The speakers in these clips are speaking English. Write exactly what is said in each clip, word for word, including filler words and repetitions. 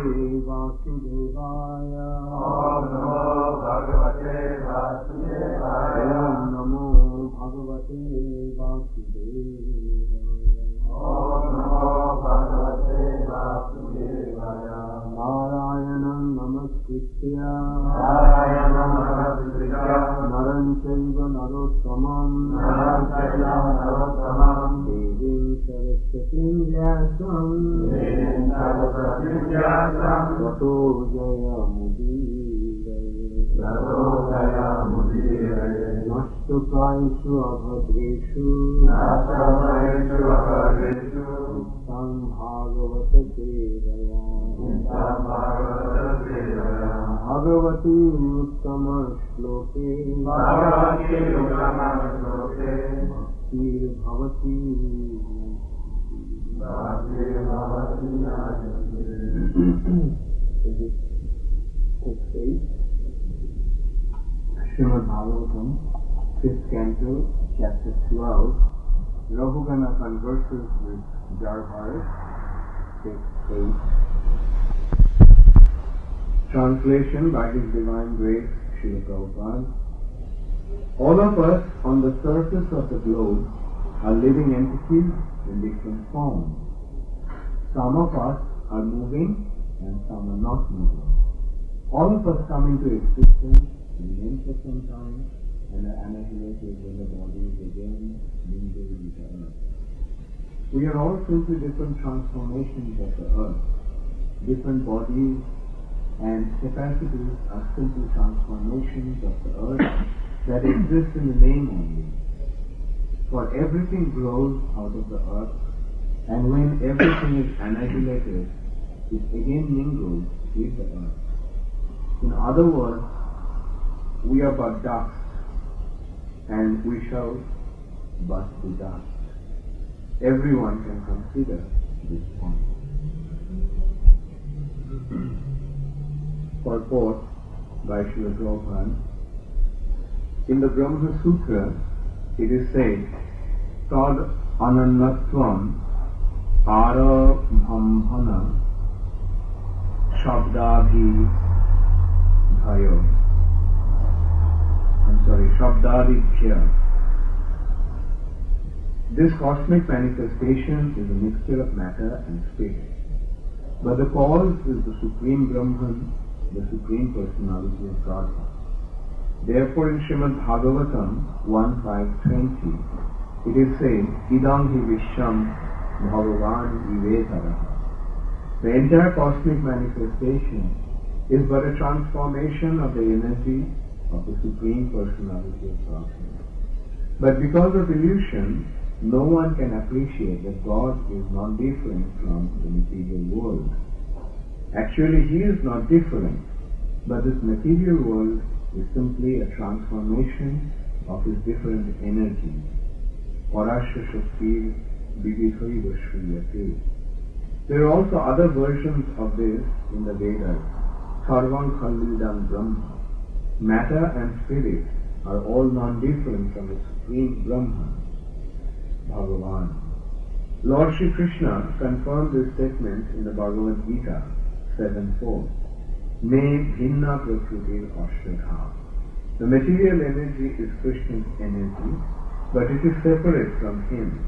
वासुदेवाय Om Namo Bhagavate Vasudevaya. Om Namo Bhagavate Vasudevaya. Om Namo Bhagavate Vasudevaya. Narayanam Namaskritya Narayanam Namaskritya Naram Chaiva Narottamam Naram Chaiva Narottamam Devim Saraswatim Vyasam Devim Saraswatim Vyasam Tato Jaya Mudiraya Tato Jaya Mudiraya Nashtukaishu Abhadreshu Nashtukaishu Abhadreshu Nityam Bhagavata Devaya Nityam Bhagavata Devaya Bhagavati Uttama Shloke Bhagavati Uttama Shloke Bhaktir Bhavati Bhaktir Bhavati Text eight Srimad Bhagavatam, fifth canto, chapter twelve. Rahugana converses with Jarbharat, text eight. Translation by His Divine Grace, Srila Prabhupada. All of us on the surface of the globe are living entities in different forms. Some of us are moving and some are not moving. All of us come into existence, remain for some time, and are annihilated when the bodies again mingle with the earth. We are all simply different transformations of the earth. Different bodies and capacities are simple transformations of the earth that exist in the name only. For everything grows out of the earth, and when everything is annihilated, it again mingles with the earth. In other words, we are but dust, and we shall but be dust. Everyone can consider this point. Purport by Srila Prabhupada. In the Brahma Sutra, it is said, Tad anannatvam arabhambhana shabdabhi bhayo. I'm sorry, shabdadibhya. This cosmic manifestation is a mixture of matter and spirit. But the cause is the Supreme Brahman, the Supreme Personality of Godhead. Therefore in Srimad Bhagavatam one five twenty, it is said, Idam hi visham bhagavan vivetara. The entire cosmic manifestation is but a transformation of the energy of the Supreme Personality of Godhead. But because of illusion, no one can appreciate that God is not different from the material world. Actually, He is not different, but this material world is simply a transformation of His different energies. Parasya Shakti Vividhaiva Shriyate. There are also other versions of this in the Vedas. Sarvam Khalidam Brahma. Matter and spirit are all non-different from the Supreme Brahman, Bhagavan. Lord Shri Krishna confirmed this statement in the Bhagavad Gita seven four. Me bhinna prakrutir ashrata. The material energy is Krishna's energy, but it is separate from Him.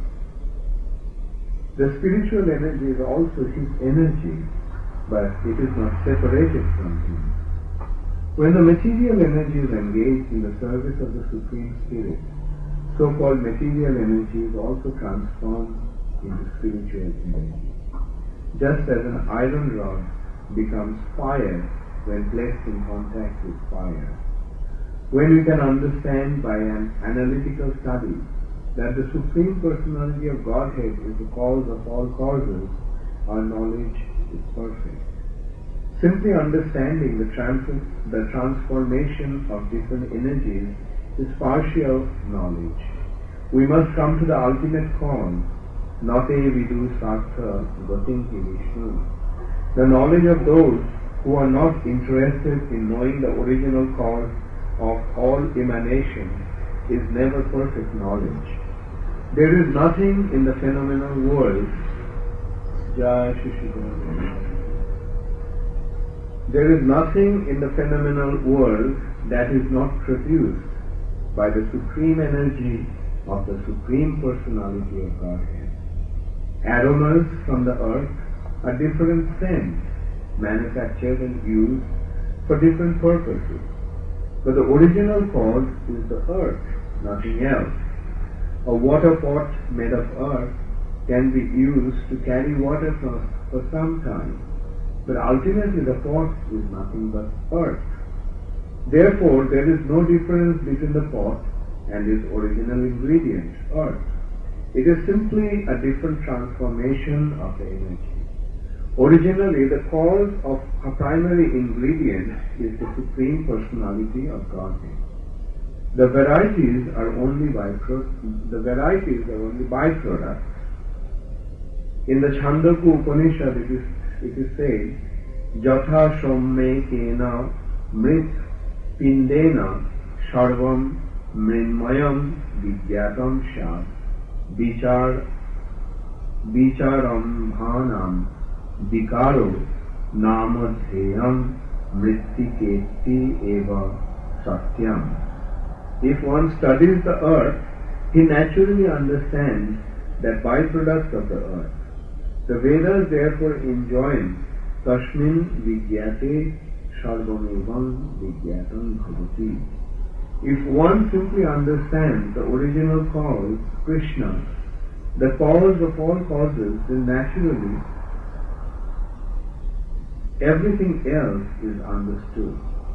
The spiritual energy is also His energy, but it is not separated from Him. When the material energy is engaged in the service of the Supreme Spirit, so-called material energy is also transformed into spiritual energy. Just as an iron rod becomes fire when placed in contact with fire. When we can understand by an analytical study that the Supreme Personality of Godhead is the cause of all causes, our knowledge is perfect. Simply understanding the, trans- the transformation of different energies is partial knowledge. We must come to the ultimate cause, nate vidu sartha gatinki vishnu. The knowledge of those who are not interested in knowing the original cause of all emanations is never perfect knowledge. There is nothing in the phenomenal world Jai Shri Shri There is nothing in the phenomenal world that is not produced by the supreme energy of the Supreme Personality of Godhead. Aromas from the earth are different scents, manufactured and used for different purposes. But the original cause is the earth, nothing else. A water pot made of earth can be used to carry water for, for some time, but ultimately the pot is nothing but earth. Therefore, there is no difference between the pot and its original ingredient, earth. It is simply a different transformation of the energy. Originally, the cause of a primary ingredient is the Supreme Personality of Godhead. The varieties are only byproducts. The varieties are only byproducts. In the Chandogya Upanishad, it is it is said, "Jatha somme kena mrit pindena sarvam mrinmayam vidyatam shat vichar vicharam bhanam vikaro namadheyam mrittiketi eva satyam." If one studies the earth, he naturally understands that byproducts of the earth. The Vedas therefore enjoin tasmin vidyate sarvamevam vidyatam bhavati. If one simply understands the original cause, Krishna, the cause of all causes, then naturally everything else is understood.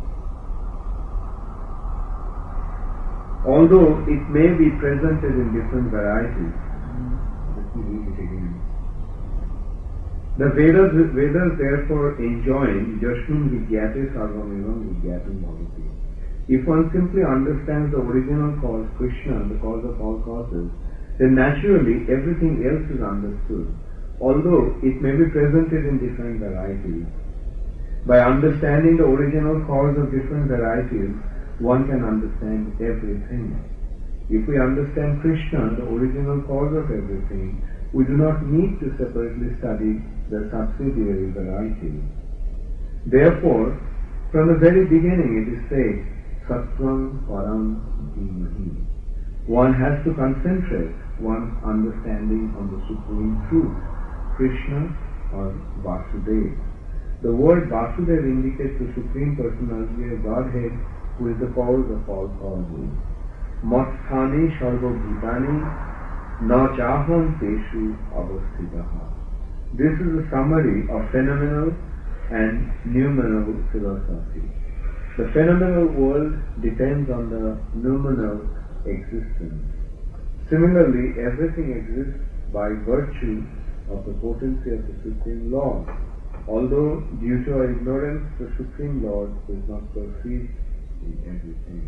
Although it may be presented in different varieties. Let me read it again. The Vedas, Vedas therefore enjoin Jasmin Vidyate Sarvamevam Vidyatam Bhavati. If one simply understands the original cause, Krishna, the cause of all causes, then naturally everything else is understood, although it may be presented in different varieties. By understanding the original cause of different varieties, one can understand everything. If we understand Krishna, the original cause of everything, we do not need to separately study the subsidiary varieties. Therefore, from the very beginning it is said, Sattvam Param Dhimahi. One has to concentrate one's understanding on the Supreme Truth, Krishna or Vasudeva. The word Vasudeva indicates the Supreme Personality of Godhead, who is the cause of all causes. Matsthani Sarva Bhutani Na Chaham Teshu Avasthitaha. This is a summary of phenomenal and noumenal philosophy. The phenomenal world depends on the noumenal existence. Similarly, everything exists by virtue of the potency of the Supreme Lord. Although due to our ignorance, the Supreme Lord is not perceived in everything.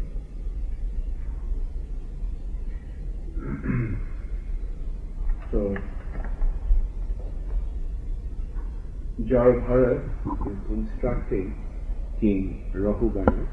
So, Jarabharat is instructing King Rahugana.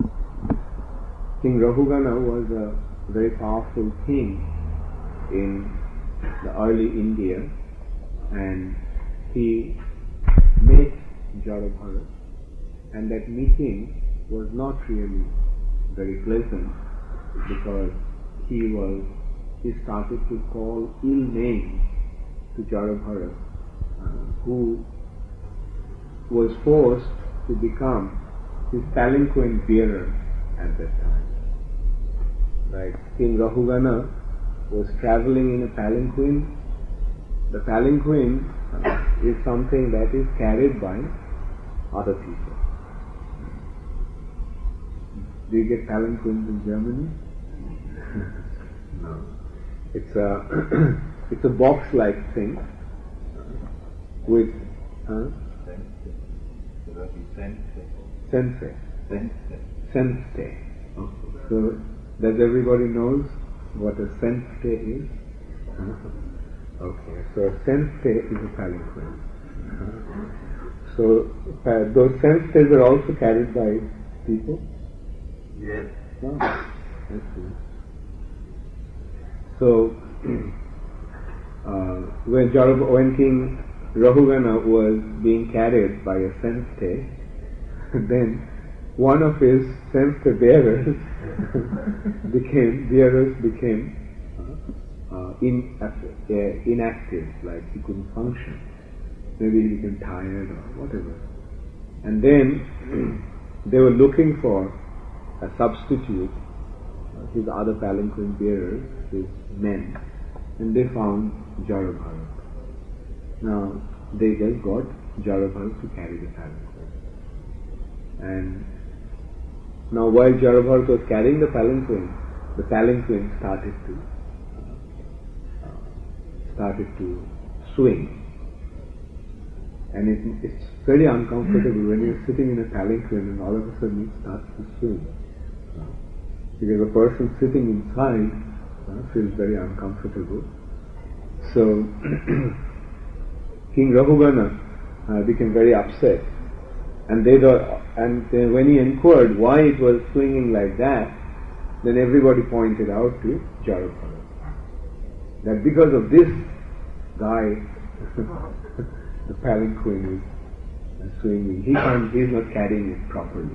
King Rahugana was a very powerful king in the early India, and he met Jarabharat, and that meeting was not really very pleasant, because he was he started to call ill names to Jarabharat, uh, who was forced to become his palanquin bearer at that time. Right? King Rahugana was traveling in a palanquin. The palanquin uh, is something that is carried by other people. Do you get palanquins in Germany? No. It's a it's a box-like thing with huh? Sensei. Sensei. Okay. So does everybody knows what a sensei is? Uh, okay. So a sensei is a palanquin. Uh, so uh, those senseis are also carried by people. Yes. Oh, I see. So, uh, when, Jarab- when King Rahugana was being carried by a sensei, then one of his sense bearers became bearers became uh, in, uh, inactive, like he couldn't function. Maybe he became tired or whatever. And then they were looking for a substitute, uh, his other palanquin bearers, his men, and they found Jarabharat. Now they just got Jarabharat to carry the palanquin. And now while Jarabharat was carrying the palanquin, the palanquin started to uh, started to swing. And it, it's very uncomfortable when you're sitting in a palanquin and all of a sudden it starts to swing. Uh, because the person sitting inside uh, feels very uncomfortable. So King Rahugana uh, became very upset. And they thought, and then when he inquired why it was swinging like that, then everybody pointed out to Jarabharat. That because of this guy, the palanquin is swinging. He can't, he is not carrying it properly.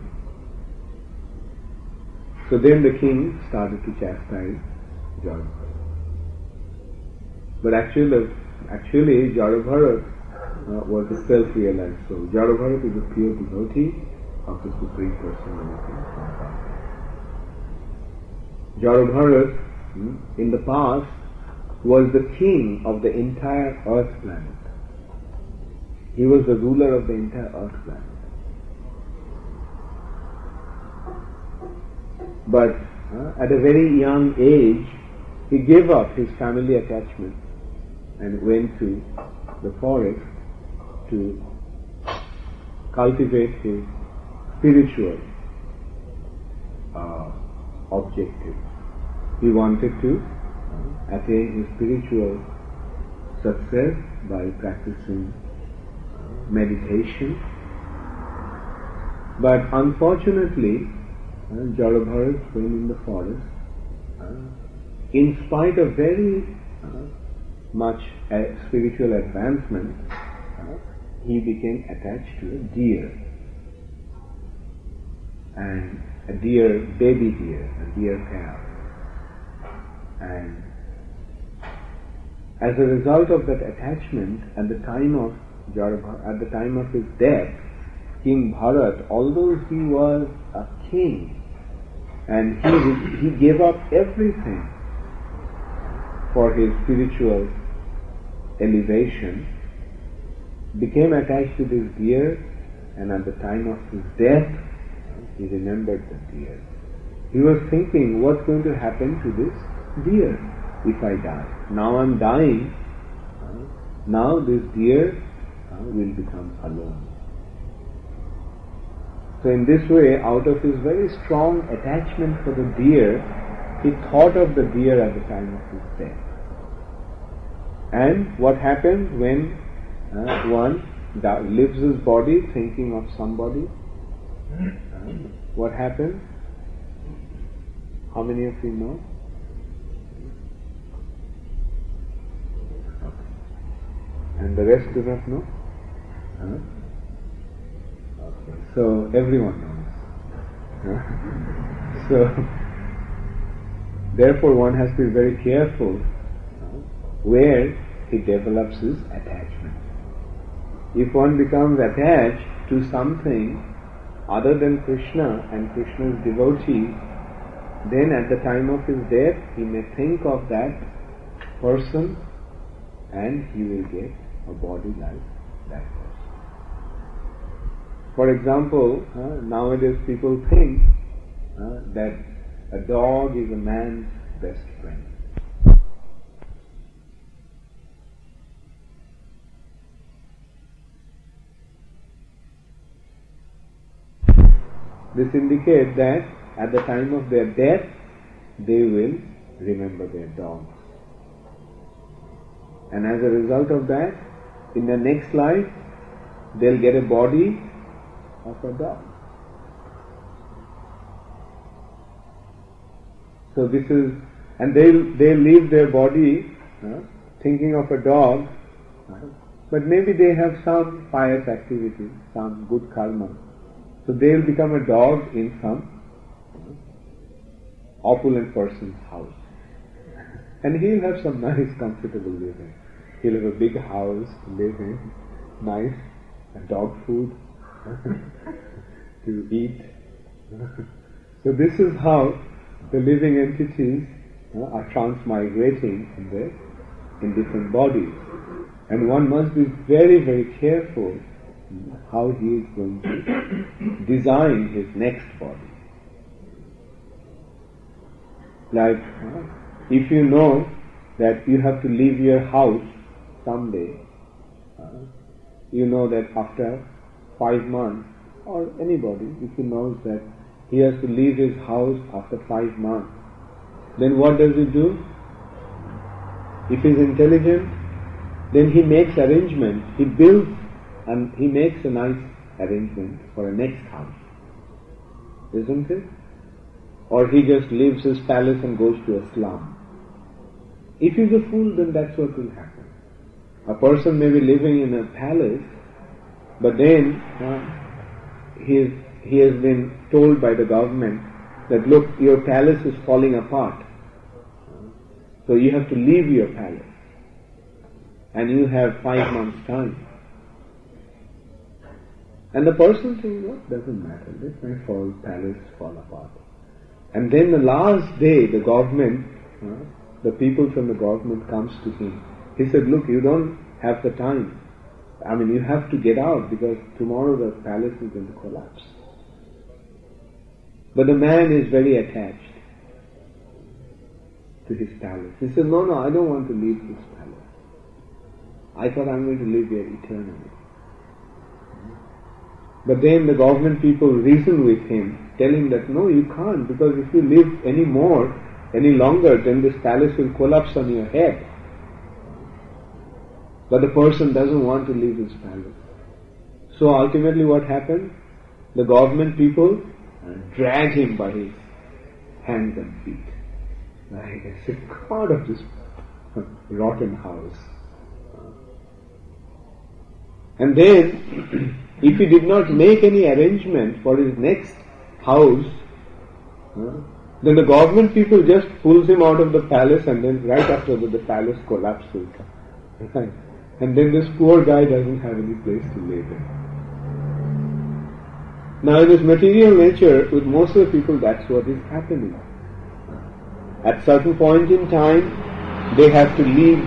So then the king started to chastise Jarabharat. But actually, actually Jarabharat uh, was a self-realized soul. Jarabharat is a pure devotee of the Supreme Personality of Godhead. Jarabharat, hmm, in the past, was the king of the entire earth planet. He was the ruler of the entire earth planet. But uh, at a very young age, he gave up his family attachment and went to the forest to cultivate his spiritual uh, objective. He wanted to uh, attain his spiritual success by practicing meditation. But unfortunately, uh, Jarabharat, when in the forest, uh, in spite of very uh, much uh, spiritual advancement, uh, he became attached to a deer. And a deer, baby deer, a deer calf. And as a result of that attachment, at the time of Jarabharat, at the time of his death, King Bharat, although he was a king and he, he gave up everything for his spiritual elevation, became attached to this deer, and at the time of his death, he remembered the deer. He was thinking, what's going to happen to this deer if I die? Now I'm dying, now this deer will become alone. So in this way, out of his very strong attachment for the deer, he thought of the deer at the time of his death. And what happens when uh, one da- leaves his body thinking of somebody? Uh, what happens? How many of you know? Okay. And the rest do not know? Huh? Okay. So everyone knows. Huh? So therefore one has to be very careful uh, where he develops his attachment. If one becomes attached to something other than Krishna and Krishna's devotee, then at the time of his death he may think of that person and he will get a body like that person. For example, uh, nowadays people think uh, that a dog is a man's best friend. This indicates that at the time of their death, they will remember their dogs. And as a result of that, in the next life, they'll get a body of a dog. So this is, and they'll, they'll leave their body uh, thinking of a dog, uh, but maybe they have some pious activity, some good karma. So they will become a dog in some opulent person's house. And he'll have some nice, comfortable living. He'll have a big house to live in, nice, and dog food to eat. So this is how the living entities uh, are transmigrating in the in different bodies. And one must be very, very careful how he is going to design his next body. Like, uh, if you know that you have to leave your house someday, uh, you know that after five months, or anybody, if he knows that he has to leave his house after five months, then what does he do? If he is intelligent, then he makes arrangements, he builds and he makes a nice arrangement for a next house. Isn't it? Or he just leaves his palace and goes to a slum. If he's a fool, then that's what will happen. A person may be living in a palace, but then uh, he, is, he has been told by the government that, look, your palace is falling apart. So you have to leave your palace. And you have five months' time. And the person thinks, what, doesn't matter, let my fall, palace fall apart. And then the last day, the government, uh, the people from the government comes to him. He said, look, you don't have the time. I mean, you have to get out because tomorrow the palace is going to collapse. But the man is very attached to his palace. He said, no, no, I don't want to leave this palace. I thought I'm going to live here eternally. But then the government people reason with him, tell him that no, you can't, because if you live any more, any longer, then this palace will collapse on your head. But the person doesn't want to leave his palace. So ultimately what happened? The government people drag him by his hands and feet. Like I said, come out of this rotten house. And then, if he did not make any arrangement for his next house, uh, then the government people just pulls him out of the palace, and then right after that the palace collapses. Right? And then this poor guy doesn't have any place to live in. Now in this material nature, with most of the people, that's what is happening. At certain point in time, they have to leave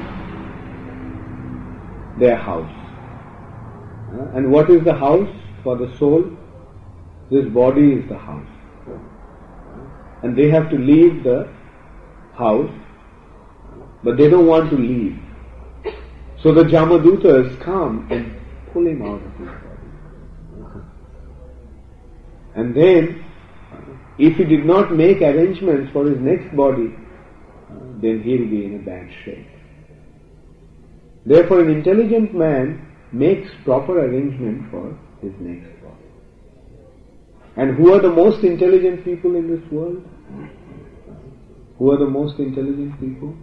their house. And what is the house for the soul? This body is the house. And they have to leave the house, but they don't want to leave. So the Jamadutas come and pull him out of his body. And then, if he did not make arrangements for his next body, then he'll be in a bad shape. Therefore, an intelligent man makes proper arrangement for his next body. And who are the most intelligent people in this world? Who are the most intelligent people?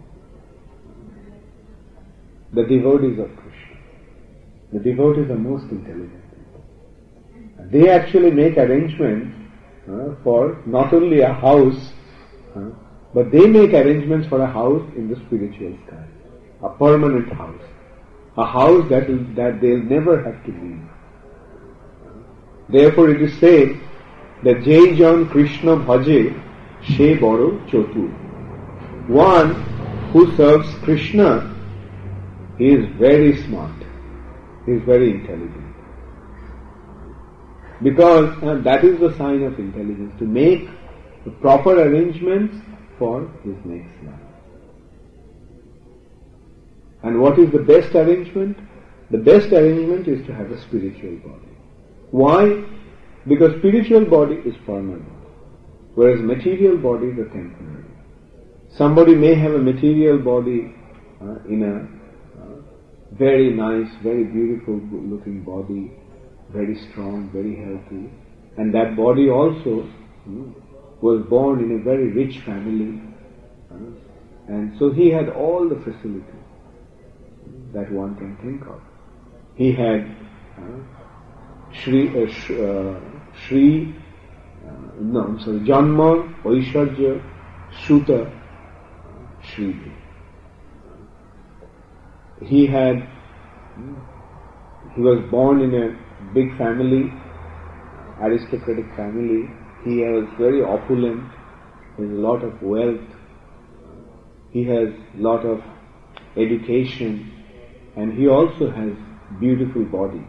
The devotees of Krishna. The devotees are most intelligent people. They actually make arrangements uh, for not only a house, uh, but they make arrangements for a house in the spiritual sky. A permanent house. A house that, will, that they'll never have to leave. Therefore it is said that Jai Jan Krishna Bhaje She Boro Chotu. One who serves Krishna, he is very smart. He is very intelligent. Because uh, that is the sign of intelligence, to make the proper arrangements for his next life. And what is the best arrangement? The best arrangement is to have a spiritual body. Why? Because spiritual body is permanent, whereas material bodies are temporary. Somebody may have a material body uh, in a uh, very nice, very beautiful looking body, very strong, very healthy, and that body also uh, was born in a very rich family, uh, and so he had all the facilities that one can think of. He had uh, Shri, uh, sh, uh, Shri, uh, no, I'm sorry, Janma, Vaishajya, Shuta, Shri. He had, he was born in a big family, aristocratic family. He was very opulent, he has a lot of wealth, he has a lot of education, and he also has beautiful body.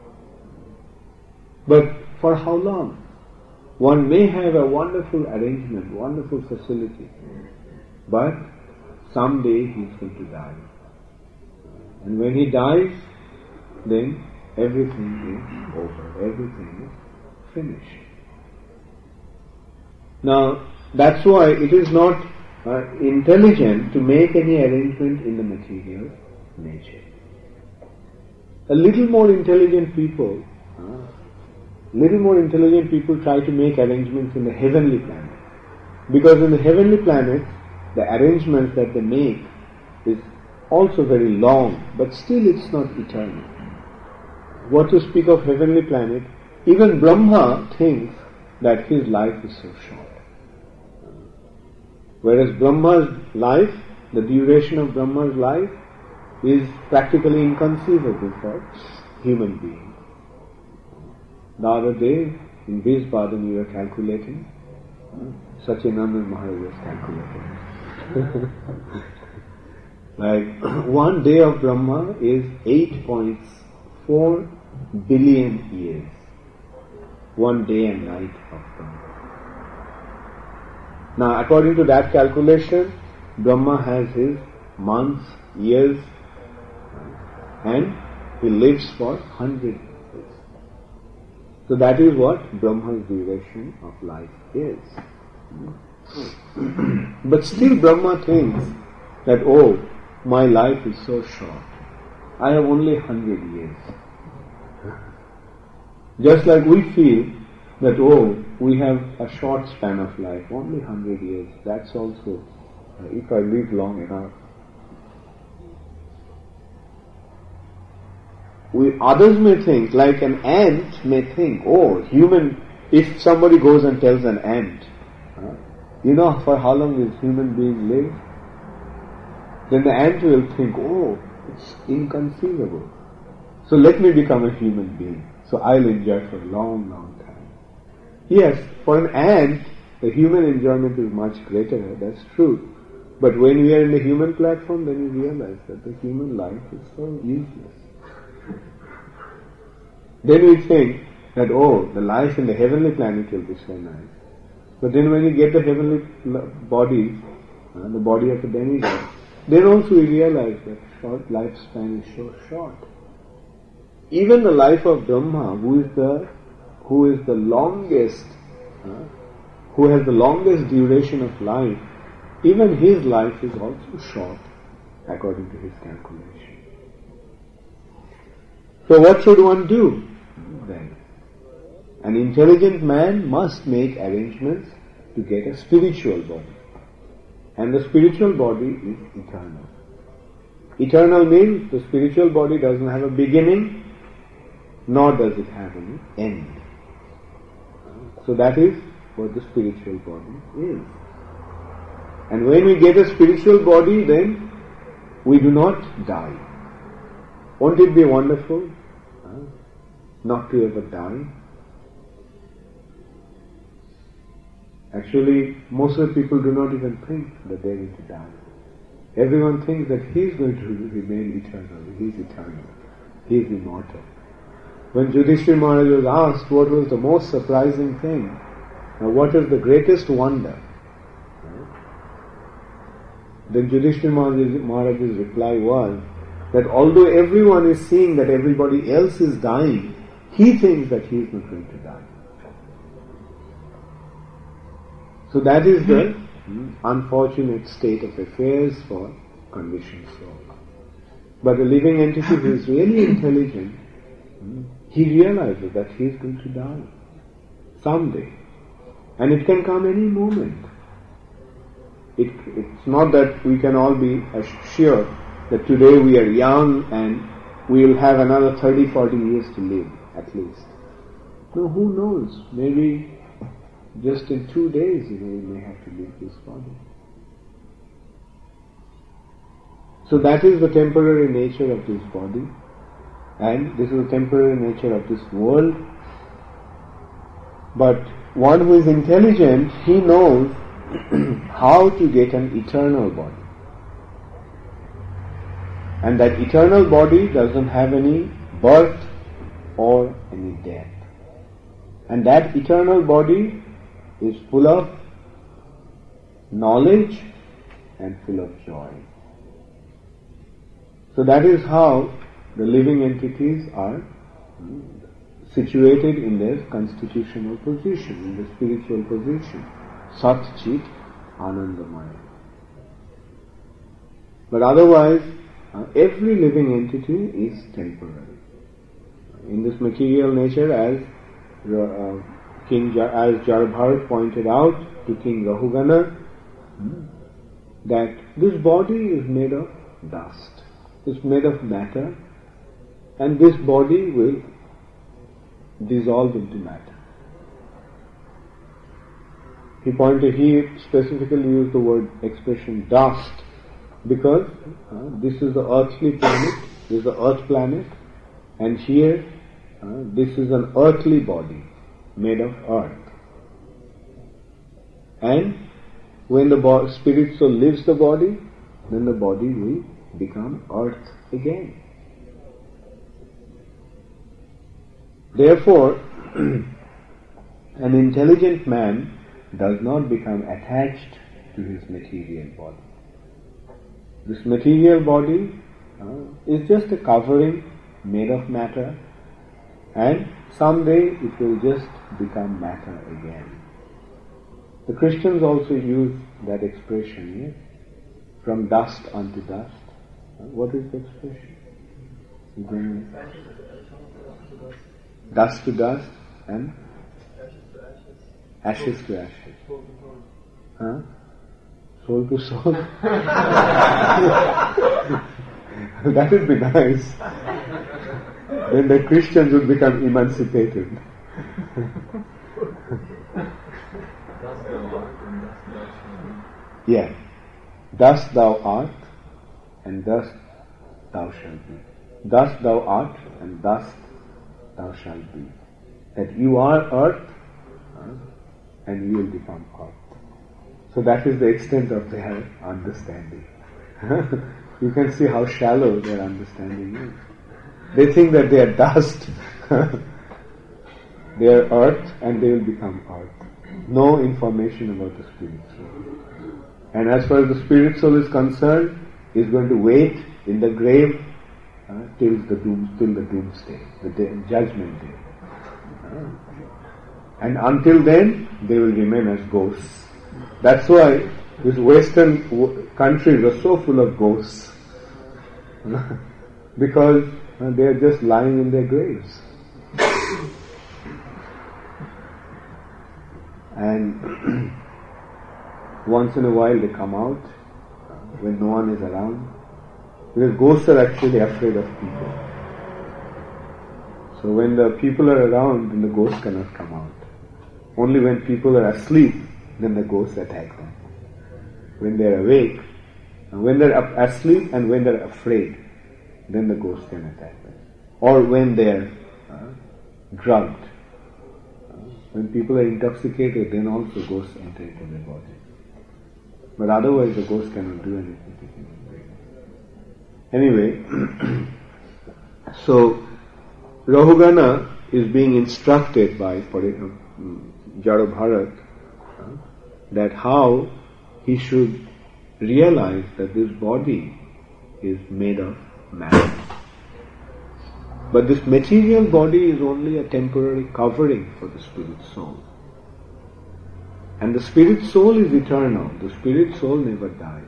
But for how long? One may have a wonderful arrangement, wonderful facility, but someday he is going to die. And when he dies, then everything is over, everything is finished. Now, that's why it is not uh, intelligent to make any arrangement in the material nature. A little more intelligent people, uh, little more intelligent people try to make arrangements in the heavenly planet. Because in the heavenly planets, the arrangements that they make is also very long, but still it's not eternal. What to speak of heavenly planet, even Brahma thinks that his life is so short. Whereas Brahma's life, the duration of Brahma's life is practically inconceivable for human beings. The other day, in Vispadam, we were calculating, Satyananda Maharaj was calculating. Like, one day of Brahma is eight point four billion years. One day and night of Brahma. Now, according to that calculation, Brahma has his months, years, and he lives for one hundred years. So that is what Brahma's duration of life is. But still Brahma thinks that, oh, my life is so short. I have only one hundred years. Just like we feel that, oh, we have a short span of life, only one hundred years. That's also, uh, if I live long enough. We, others may think, like an ant may think, oh, human, if somebody goes and tells an ant, uh, you know for how long will human being live? Then the ant will think, oh, it's inconceivable. So let me become a human being. So I'll enjoy for a long, long time. Yes, for an ant, the human enjoyment is much greater, that's true. But when we are in the human platform, then you realize that the human life is so useless. Then we think that, oh, the life in the heavenly planet will be so nice. But then when you get the heavenly bodies, uh, the body of a demigod, then also we realize that short lifespan is so short. Even the life of Brahma, who is the who is the longest, uh, who has the longest duration of life, even his life is also short according to his calculation. So what should one do then? An intelligent man must make arrangements to get a spiritual body. And the spiritual body is eternal. Eternal means the spiritual body doesn't have a beginning, nor does it have any end. So that is what the spiritual body is. And when we get a spiritual body, then we do not die. Won't it be wonderful uh, not to ever die? Actually, most of the people do not even think that they are going to die. Everyone thinks that he is going to remain eternal. He is eternal. He is immortal. When Yudhishthira Maharaj was asked what was the most surprising thing, uh, what is the greatest wonder, then Yudhishthira Maharaj's reply was that although everyone is seeing that everybody else is dying, he thinks that he is not going to die. So that is the unfortunate state of affairs for conditioned soul. But a living entity who is really intelligent, he realizes that he is going to die someday. And it can come any moment. It, it's not that we can all be sure that today we are young and we will have another thirty, forty years to live, at least. No, who knows? Maybe just in two days, you know, we may have to leave this body. So that is the temporary nature of this body, and this is the temporary nature of this world. But one who is intelligent, he knows how to get an eternal body. And that eternal body doesn't have any birth or any death. And that eternal body is full of knowledge and full of joy. So that is how the living entities are situated in their constitutional position, in the spiritual position. Sat Chit Anandamaya. But otherwise, uh, every living entity is temporary. In this material nature, as uh, King Jar- as Jarabharat pointed out to King Rahugana, hmm, that this body is made of dust. It's made of matter, and this body will dissolve into matter. He pointed, he specifically used the word expression dust because uh, this is the earthly planet, this is the earth planet, and here uh, this is an earthly body made of earth. And when the bo- spirit soul leaves the body, then the body will become earth again. Therefore, an intelligent man does not become attached to his material body. This material body uh, is just a covering made of matter, and someday it will just become matter again. The Christians also use that expression, yes? From dust unto dust. Uh, what is the expression? Then dust to dust and ashes to ashes. Huh? Soul to soul. That would be nice. Then the Christians would become emancipated. Yeah. Thus thou art, and thus thou shalt be. Thus thou art, and thus thou shalt be. That you are earth, uh, and you will become earth. So that is the extent of their understanding. You can see how shallow their understanding is. They think that they are dust, they are earth, and they will become earth. No information about the spirit soul. And as far as the spirit soul is concerned, is going to wait in the grave uh, till the doom, till the doomsday, the day, judgment day. Uh, and until then, they will remain as ghosts. That's why these Western w- countries are so full of ghosts, because uh, they are just lying in their graves. And once in a while they come out uh, when no one is around, because ghosts are actually afraid of people. So when the people are around, then the ghosts cannot come out. Only when people are asleep, then the ghosts attack them. When they are awake, and when they are asleep and when they are afraid, then the ghosts can attack them. Or when they are uh, drugged. Uh, when people are intoxicated, then also ghosts enter into their body. But otherwise the ghost cannot do anything. Anyway, so Rahugana is being instructed by Jarabharat uh, that how he should realize that this body is made of matter. But this material body is only a temporary covering for the spirit soul. And the spirit soul is eternal. The spirit soul never dies.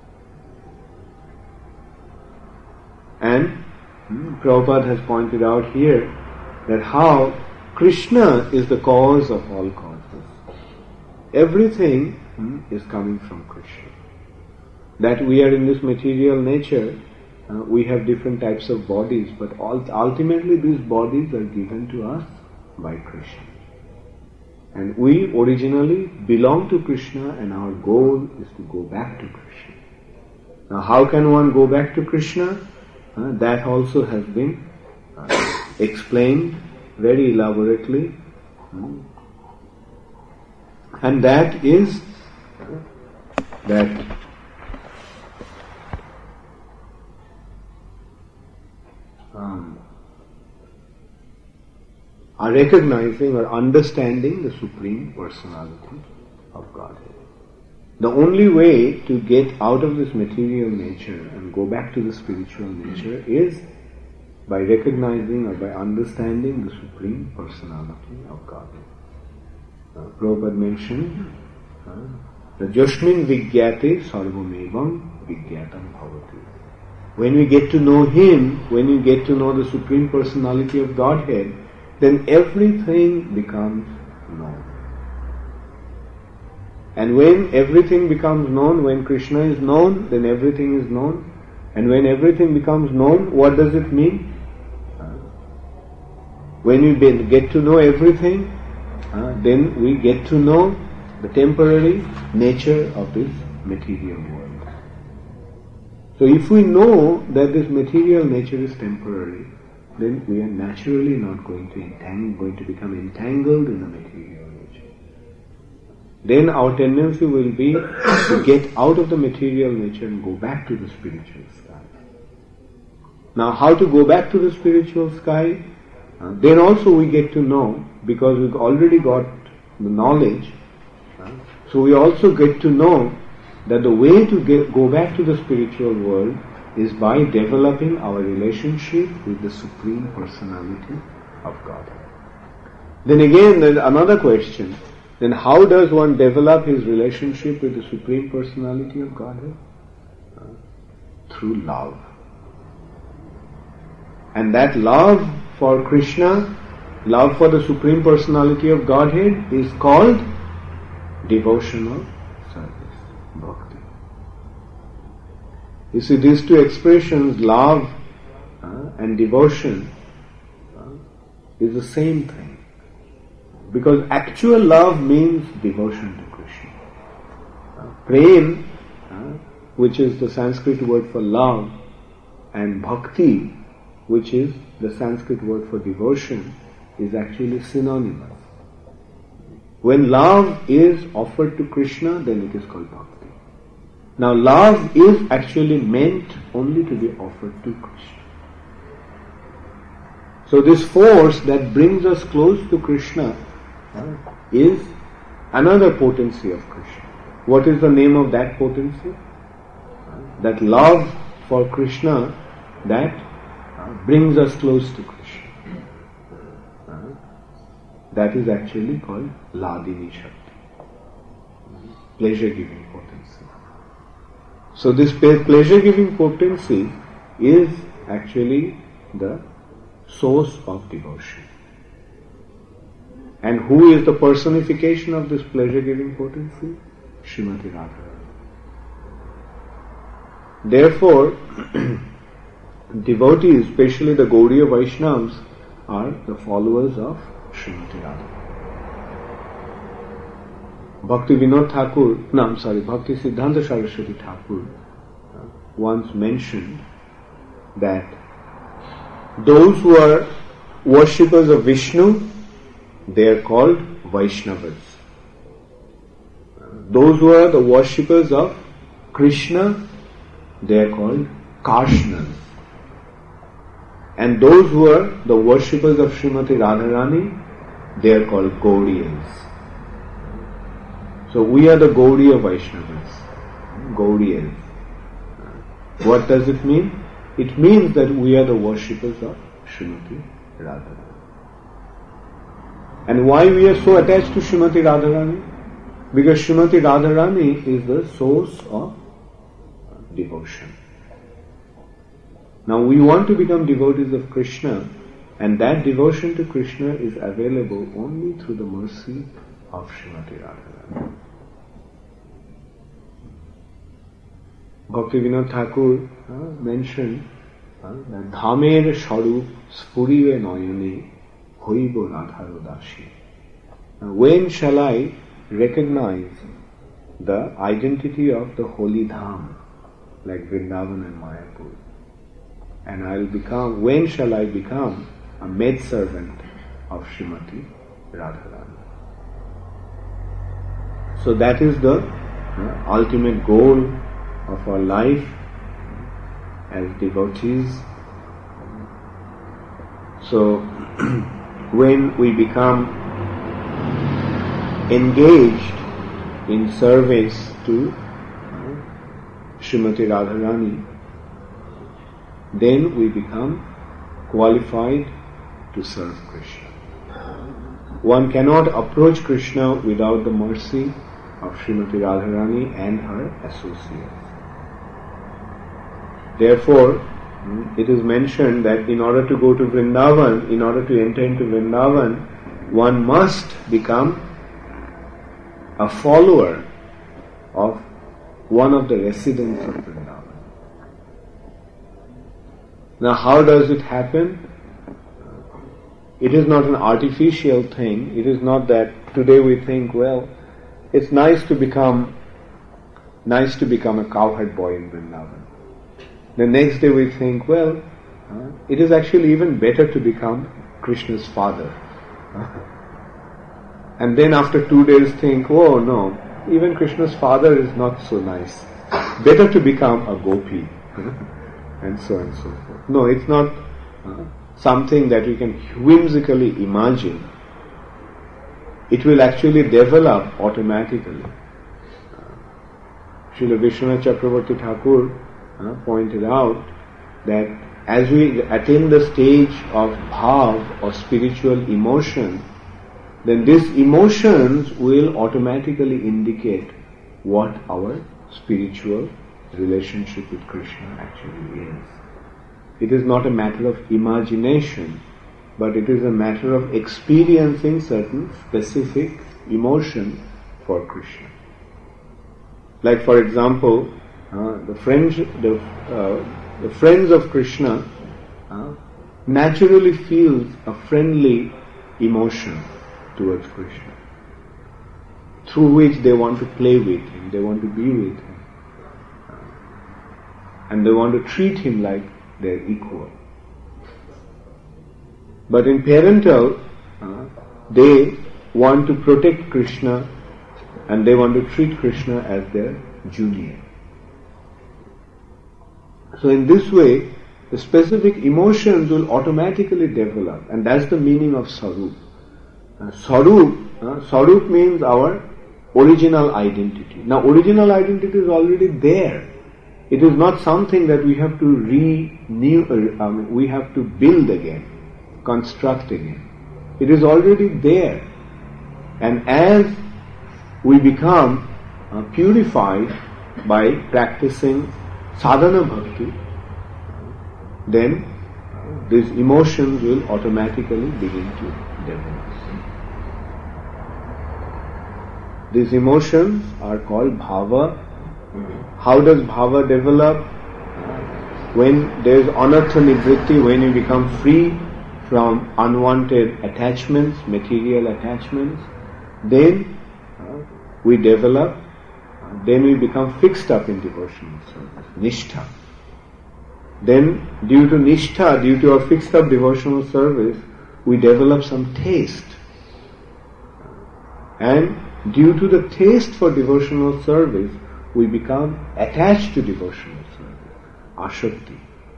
And hmm, Prabhupada has pointed out here that how Krishna is the cause of all causes. Everything hmm, is coming from Krishna. That we are in this material nature, uh, we have different types of bodies, but all, ultimately these bodies are given to us by Krishna. And we originally belong to Krishna, and our goal is to go back to Krishna. Now how can one go back to Krishna? Uh, that also has been uh, explained very elaborately. Hmm. And that is uh, that um, are recognizing or understanding the Supreme Personality of Godhead. The only way to get out of this material nature and go back to the spiritual nature is by recognizing or by understanding the Supreme Personality of Godhead. Uh, Prabhupada mentioned uh, the Jashmin Vigyate Sarvamevam Vigyatam Bhavati. When we get to know Him, when we get to know the Supreme Personality of Godhead, then everything becomes known. And when everything becomes known, when Krishna is known, then everything is known. And when everything becomes known, what does it mean? Uh, when we get to know everything, uh, then we get to know the temporary nature of this material world. So if we know that this material nature is temporary, then we are naturally not going to entang- going to become entangled in the material nature. Then our tendency will be to get out of the material nature and go back to the spiritual sky. Now how to go back to the spiritual sky? Uh, then also we get to know, because we've already got the knowledge, uh, so we also get to know that the way to get, go back to the spiritual world is by developing our relationship with the Supreme Personality of God. Then again, there's another question. Then how does one develop his relationship with the Supreme Personality of Godhead? Uh, through love. And that love for Krishna, love for the Supreme Personality of Godhead is called devotional service, bhakti. You see, these two expressions, love uh, and devotion, uh, is the same thing. Because actual love means devotion to Krishna. Uh, prem, uh, which is the Sanskrit word for love, and bhakti, which is the Sanskrit word for devotion, is actually synonymous. When love is offered to Krishna, then it is called bhakti. Now love is actually meant only to be offered to Krishna. So this force that brings us close to Krishna uh, is another potency of Krishna. What is the name of that potency? Uh, that love for Krishna that uh, brings us close to Krishna. Uh, that is actually called Ladini Shakti, pleasure-giving potency. So this pleasure-giving potency is actually the source of devotion. And who is the personification of this pleasure-giving potency? Srimati Radharani. Therefore, devotees, especially the Gaudiya Vaishnavas, are the followers of Srimati Radharani. Bhakti Vinod Thakur, no, I'm sorry, Bhakti Siddhanta Saraswati Thakur uh, once mentioned that those who are worshippers of Vishnu, they are called Vaishnavas. Those who are the worshippers of Krishna, they are called Karshnas. And those who are the worshippers of Srimati Radharani, they are called Gaudiyas. So we are the Gaudiya Vaishnavas. Gaudiyas. What does it mean? It means that we are the worshippers of Srimati Radharani. And why we are so attached to Srimati Radharani? Because Srimati Radharani is the source of devotion. Now we want to become devotees of Krishna, and that devotion to Krishna is available only through the mercy of Srimati Radharani. Bhakti Vinod Thakur uh, mentioned uh, that Dhamer Sharup Spurive Noyane hoibo Radharo Dashi. Now, when shall I recognize the identity of the holy dham, like Vrindavan and Mayapur? And I'll become, when shall I become a maidservant of Srimati Radharani? So that is the uh, ultimate goal of our life as devotees. So when we become engaged in service to uh, Srimati Radharani, then we become qualified to serve Krishna. One cannot approach Krishna without the mercy of Srimati Radharani and her associates. Therefore, it is mentioned that in order to go to Vrindavan, in order to enter into Vrindavan, one must become a follower of one of the residents of Vrindavan. Now, how does it happen? It is not an artificial thing. It is not that today we think, well, it's nice to become nice to become a cowherd boy in Vrindavan. The next day we think, well, uh, it is actually even better to become Krishna's father. And then after two days think, oh no, even Krishna's father is not so nice. Better to become a gopi. And so on and so forth. No, it's not uh, something that we can whimsically imagine. It will actually develop automatically. Uh, Srila Vishwanath Chakravarti Thakur uh, pointed out that as we attain the stage of bhav or spiritual emotion, then these emotions will automatically indicate what our spiritual relationship with Krishna actually is. It is not a matter of imagination, but it is a matter of experiencing certain specific emotion for Krishna. Like, for example, uh, the friends, the, uh, the friends of Krishna uh, naturally feels a friendly emotion towards Krishna, through which they want to play with him, they want to be with him. And they want to treat him like their equal. But in parental, uh, they want to protect Krishna and they want to treat Krishna as their junior. So in this way, the specific emotions will automatically develop, and that's the meaning of Sarup. Uh, Sarup, uh, Sarup means our original identity. Now original identity is already there. It is not something that we have to renew, um, we have to build again, construct again. It is already there. And as we become uh, purified by practicing sadhana bhakti, then uh, these emotions will automatically begin to develop. These emotions are called bhava. How does bhava develop? When there is anartha nivritti, when you become free from unwanted attachments, material attachments, then uh, we develop, uh, then we become fixed up in devotional service, nishtha. Then due to nishtha, due to our fixed up devotional service, we develop some taste. And due to the taste for devotional service, we become attached to devotional service, ashakti.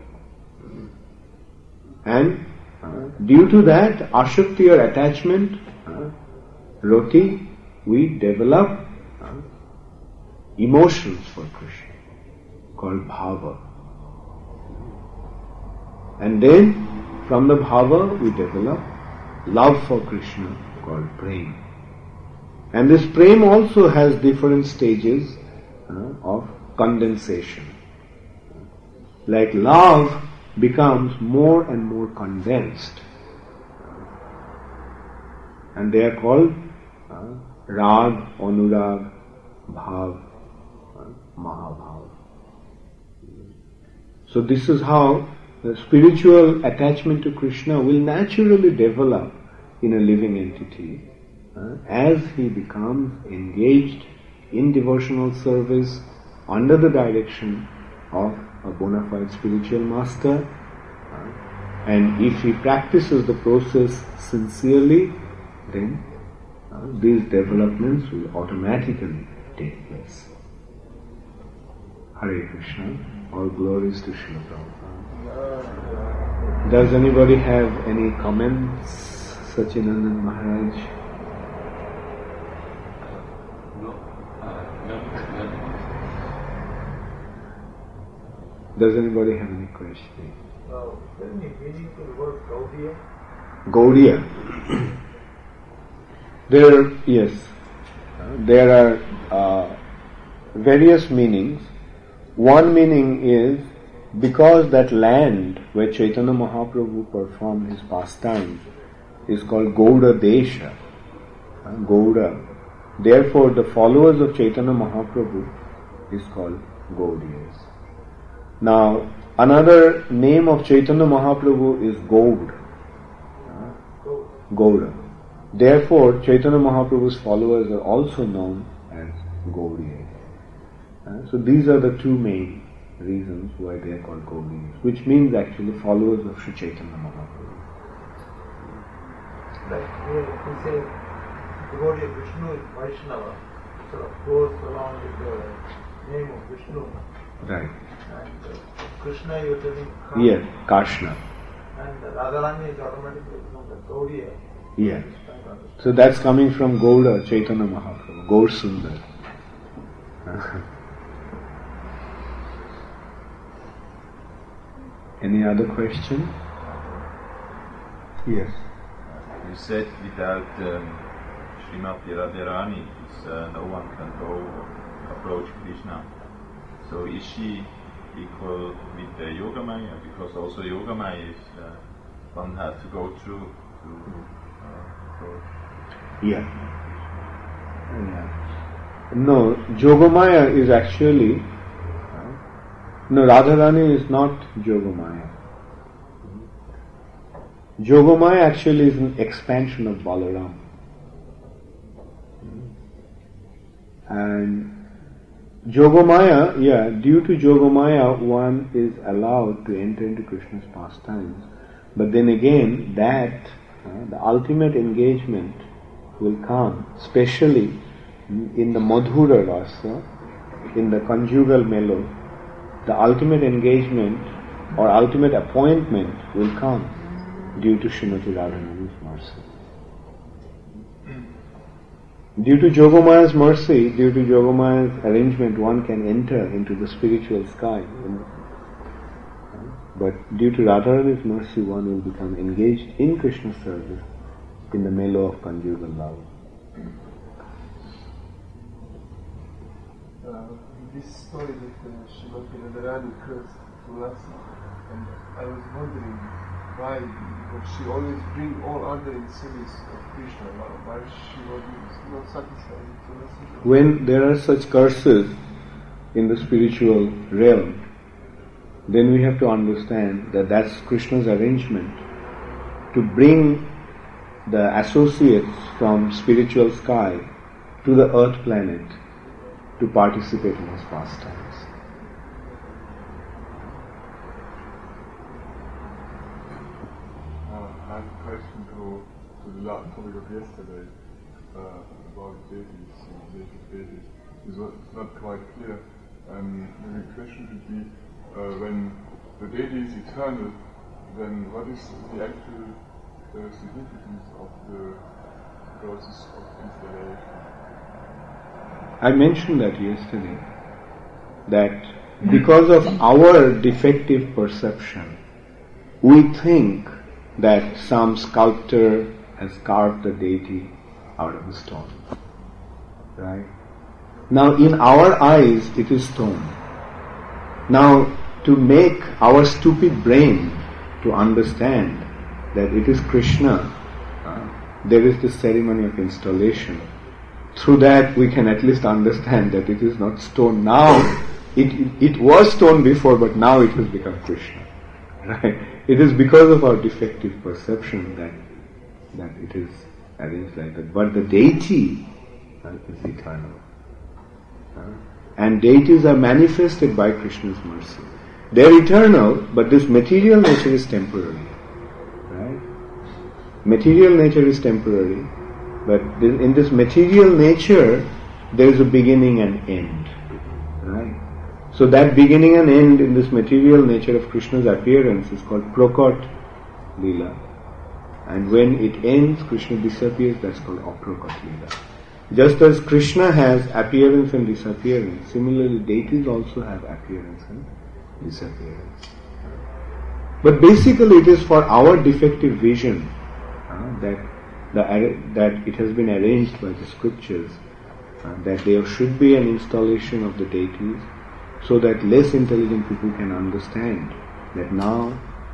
And uh, due to that ashakti or attachment, uh, roti, we develop uh, emotions for Krishna, called bhava. And then from the bhava we develop love for Krishna, called prema. And this prema also has different stages Uh, of condensation. Like love becomes more and more condensed. And they are called uh, rag, anurag, bhav, uh, mahabhav. So this is how the spiritual attachment to Krishna will naturally develop in a living entity, uh, as he becomes engaged in devotional service under the direction of a bona fide spiritual master, uh, and if he practices the process sincerely, then uh, these developments will automatically take place. Hare Krishna, all glories to Srila Prabhupada. Does anybody have any comments, Sachinandan Maharaj? No. Uh, no. no. Does anybody have any questions? Uh, any meaning to the word Gaudiya? Gaudiya. There, yes, uh, there are uh, various meanings. One meaning is because that land where Chaitanya Mahaprabhu performed his pastimes is called Gauda Desha, uh, Gauda. Therefore, the followers of Chaitanya Mahaprabhu is called Gaudiyas. Now, another name of Chaitanya Mahaprabhu is Gaud, uh, Gauda. Therefore, Chaitanya Mahaprabhu's followers are also known as Gaudiyas. Uh, so these are the two main reasons why they are called Gaudiyas, which means actually followers of Sri Chaitanya Mahaprabhu. Like here, if we say devotee of Vishnu is Vaishnava, sort of goes along with the name of Vishnu. Right. And uh, Krishna, you're telling Krishna. Yes, Krishna. And uh, Radharani is automatically become the Gaudiya. Yes. So that's coming from Gauda, Chaitanya Mahaprabhu, Gaur Sundar. Any other question? Yes. You said without um, Srimati Radharani, uh, no one can go approach Krishna. So is she equal with the Yogamaya? Because also Yogamaya is uh, one has to go through to uh, approach. Yeah. yeah. No, Yogamaya is actually No, Radharani is not Yogamaya. Yogamaya actually is an expansion of Balaram. And Yogamaya, yeah, due to Yogamaya one is allowed to enter into Krishna's pastimes. But then again, that, uh, the ultimate engagement will come, especially in the Madhura Rasa, in the conjugal mellow. The ultimate engagement or ultimate appointment will come due to Srimati Radharani's mercy. Due to Yogamaya's mercy, due to Yogamaya's arrangement, one can enter into the spiritual sky. But due to Radharani's mercy, one will become engaged in Krishna's service in the mellow of conjugal love. Uh, this story that uh, Srimati Radharani cursed Tulasi, and I was wondering why, because she always brings all other in service of Krishna, why she was not satisfied with Tulasi? When there are such curses in the spiritual realm, then we have to understand that that's Krishna's arrangement to bring the associates from spiritual sky to the earth planet to participate in his pastimes. Uh, I have a question to, to the last topic of yesterday uh, about deities and native deities. It's not, it's not quite clear. Um, the question should be, uh, when the deity is eternal, then what is the actual uh, significance of the process of installation? I mentioned that yesterday, that because of our defective perception, we think that some sculptor has carved the deity out of a stone. Right? Now in our eyes it is stone. Now to make our stupid brain to understand that it is Krishna, uh, there is this ceremony of installation. Through that we can at least understand that it is not stone. Now, it, it, it was stone before, but now it has become Krishna. Right? It is because of our defective perception that that it is arranged like that. But the deity uh, is eternal. Uh, and deities are manifested by Krishna's mercy. They are eternal, but this material nature is temporary. Right? Material nature is temporary, but in this material nature, there is a beginning and end. Right? So that beginning and end in this material nature of Krishna's appearance is called Prakot Leela. And when it ends, Krishna disappears, that's called Aprakot Leela. Just as Krishna has appearance and disappearance, similarly deities also have appearance and disappearance. But basically it is for our defective vision uh, that the, that it has been arranged by the scriptures uh, that there should be an installation of the deities so that less intelligent people can understand that now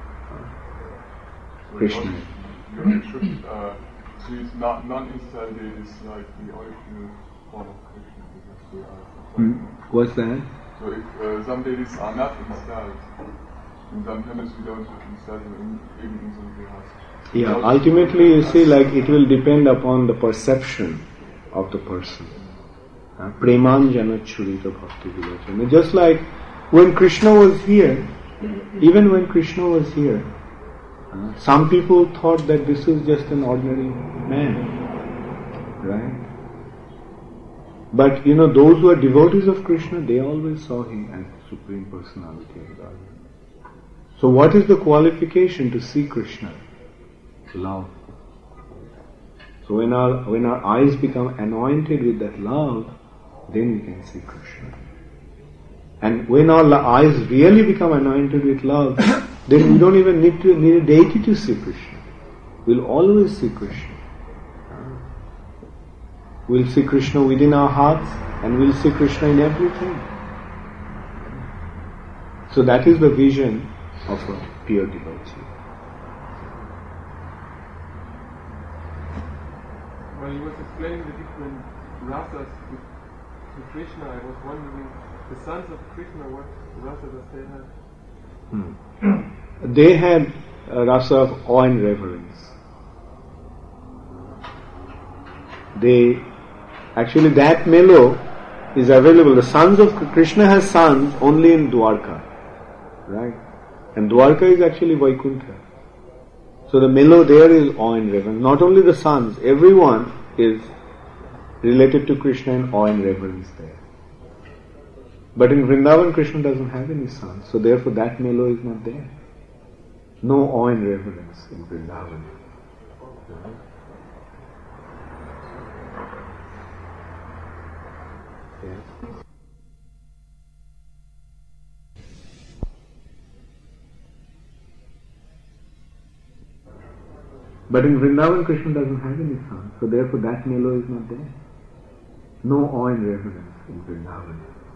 uh, Krishna. You should uh, treat non- non-installed deities like the original form of Krishna, because they are. Hmm? What's that? So if uh, some deities are not installed, in some temples we don't install them in, even in some Vihas. Yeah, ultimately you see, like it will depend upon the perception of the person. Uh, Premanjana Churita Bhakti Vilachana. Just like when Krishna was here, even when Krishna was here, uh, some people thought that this is just an ordinary man, right? But you know, those who are devotees of Krishna, they always saw him as the Supreme Personality of Godhead. So what is the qualification to see Krishna? Love. So when our when our eyes become anointed with that love, then we can see Krishna. And when our eyes really become anointed with love, then we don't even need to need a deity to see Krishna. We'll always see Krishna. We'll see Krishna within our hearts, and we'll see Krishna in everything. So that is the vision of a pure devotee. When he was explaining the different rasas to, to Krishna, I was wondering, the sons of Krishna, what rasa does they have? Hmm. They had a rasa of awe and reverence. They, actually that mellow is available. The sons of Krishna has sons only in Dwarka, right? And Dwarka is actually Vaikuntha. So the mellow there is awe and reverence. Not only the sons, everyone is related to Krishna in awe and reverence there. But in Vrindavan, Krishna doesn't have any sons, so therefore that mellow is not there. No awe and reverence in Vrindavan. Yes. But in Vrindavan, Krishna doesn't have any sons, so therefore that mellow is not there. No awe and reverence in Vrindavan.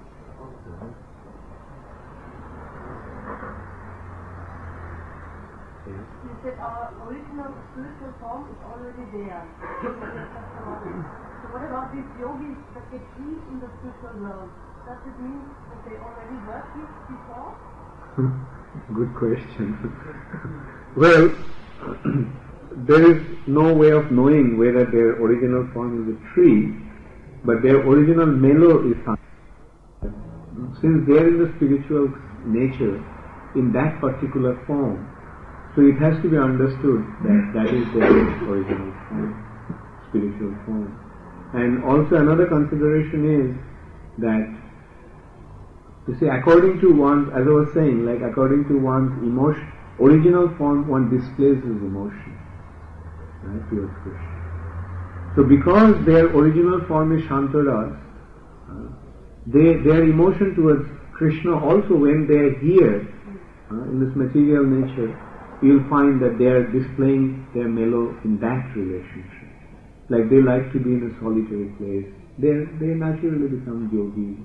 You said our original spiritual form is already there. So what about these yogis that get free in the spiritual world? Does it mean that they already were free before? Good question. Well, there is no way of knowing whether their original form is a tree, but their original mellow is something. Since they are in the spiritual nature, in that particular form, so it has to be understood that that is their original form, spiritual form. And also another consideration is that, you see, according to one's, as I was saying, like according to one's emotion, original form, one displays his emotion. Right, towards Krishna. So because their original form is Shantaras, uh, they, their emotion towards Krishna also, when they are here uh, in this material nature, you'll find that they are displaying their mellow in that relationship. Like they like to be in a solitary place. They they naturally become yogis.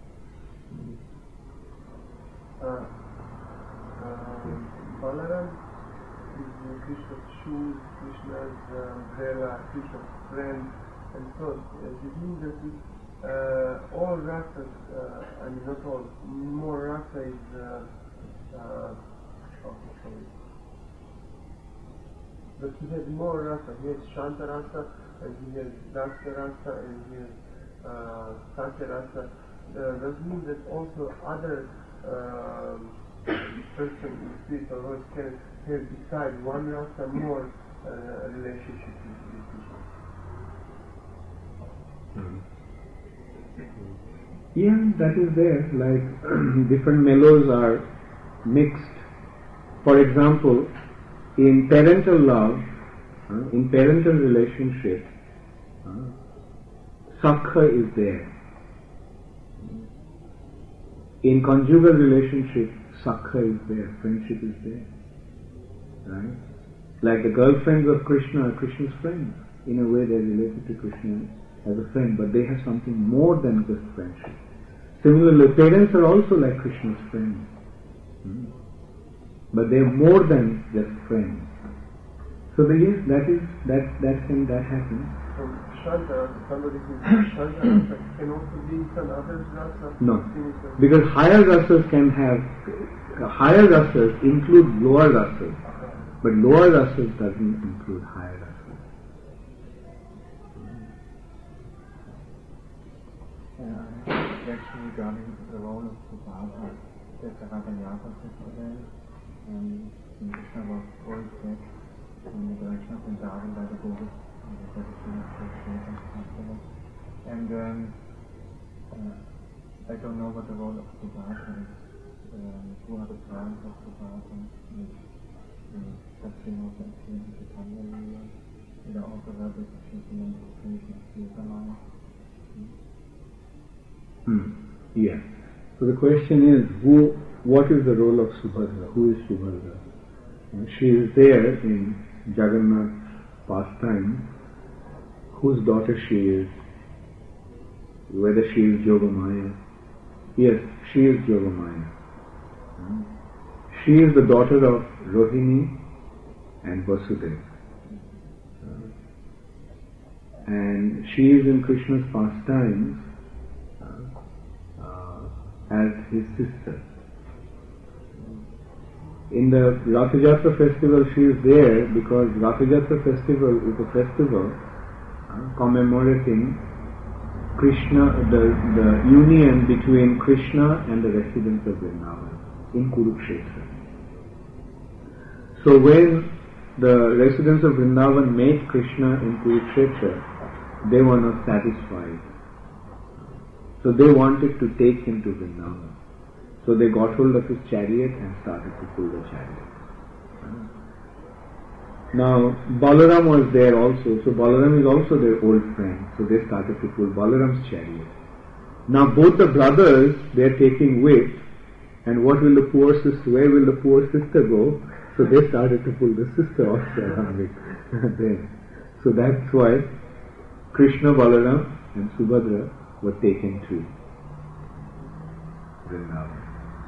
Uh, um, Balaram is uh, Krishna's shoes, Krishna's umbrella, Krishna's friend, and so on. Does it mean that this, uh, all rasas, uh, I mean not all, more rasa is uh, uh, oh, sorry. but he has more rasa. He has Shanta rasa, and he has Rasa rasa, and he has uh, Satya rasa. Uh, does mean that also other uh, person in spiritual world can have beside one rasa more uh, relationship with Krishna. Mm. Yeah, that is there. Like different mellows are mixed. For example, in parental love, uh, in parental relationship, uh, sakha is there. In conjugal relationship, sakha is there, friendship is there. Right? Like the girlfriends of Krishna are Krishna's friends. In a way they are related to Krishna as a friend, but they have something more than just friendship. Similarly, parents are also like Krishna's friends. Hmm? But they are more than just friends. So the, yes, that is that that can that happens. So Shanta, somebody who is Shanta rasa can also be some other rasa. No, because higher rasas can have higher rasas include lower rasas, but lower rasas doesn't include higher rasas. Uh, actually, regarding the role of Subhadra, that the Ramayana is um, Krishna was always back in the direction of Vrindavan by the Gopis and the tradition of the And um, uh, I don't know what the role of Subhadra is. Um, who are the parents of Subhadra? Satsino and Chaitanya, and also have the Chaitanya of Hmm. Yeah. So the question is, who? What is the role of Subhadra? Who is Subhadra? And she is there in Jagannath's pastime. Whose daughter she is? Whether she is Yogamaya? Yes, she is Yogamaya. Hmm. She is the daughter of Rohini and Vasudeva. Hmm. And she is in Krishna's pastimes as his sister. In the Rathayatra festival she is there because Rathayatra festival is a festival uh, commemorating Krishna, the, the union between Krishna and the residents of Vrindavan in Kurukshetra. So when the residents of Vrindavan met Krishna in Kurukshetra, they were not satisfied. So they wanted to take him to Vrindavan. So they got hold of his chariot and started to pull the chariot. Now Balaram was there also. So Balaram is also their old friend. So they started to pull Balaram's chariot. Now both the brothers, they are taking whip. And what will the poor sister, where will the poor sister go? So they started to pull the sister also along with them. So that's why Krishna, Balaram and Subhadra were taken to Vrindavan.